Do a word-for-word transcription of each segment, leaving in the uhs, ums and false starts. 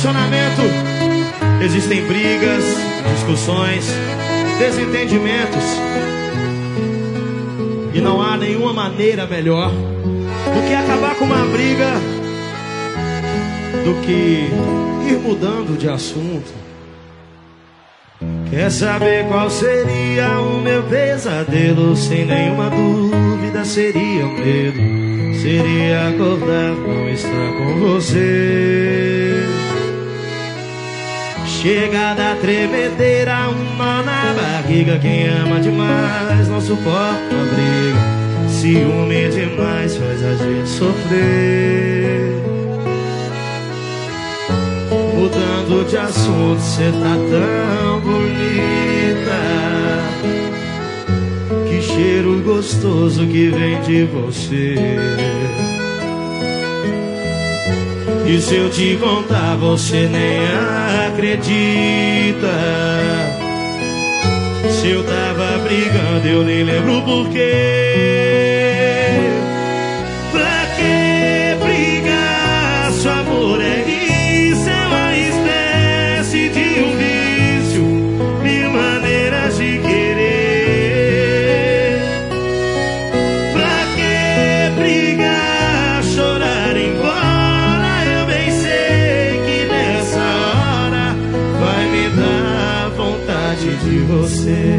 relacionamento existem brigas, discussões, desentendimentos. E não há nenhuma maneira melhor do que acabar com uma briga, do que ir mudando de assunto. Quer saber qual seria o meu pesadelo? Sem nenhuma dúvida seria o medo. Seria acordar, não estar com você. Chega da tremedeira, um nó na barriga. Quem ama demais não suporta a briga. Ciúme demais faz a gente sofrer. Mudando de assunto, cê tá tão bonita. Que cheiro gostoso que vem de você. E se eu te contar, você nem acredita. Se eu tava brigando, eu nem lembro porquê. Pra que brigar? Seu amor é isso, é uma espécie de um vício, mil maneiras de querer. Pra que brigar? Chorar embora, eu bem sei que nessa hora vai me dar vontade de você.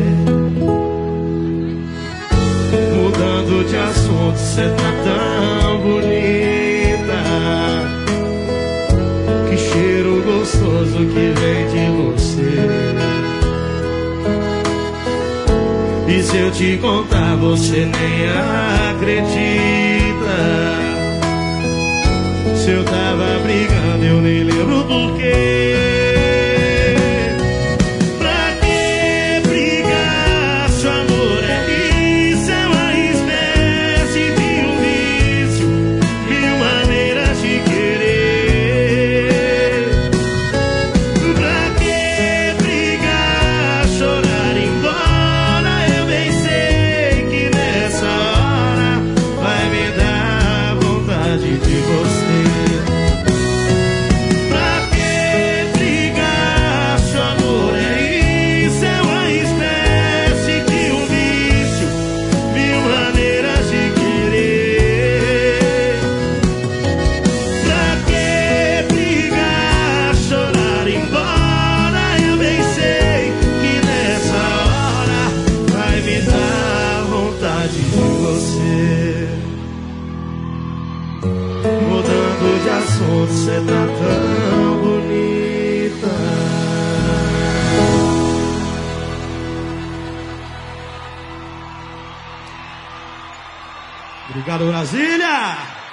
Mudando de assunto, cê tá tão bonita. Que cheiro gostoso que vem de você. E se eu te contar, você nem acredita. Se eu tava brigando, eu nem lembro porquê. Mudando de assunto, cê tá tão bonita. Obrigado, Brasília!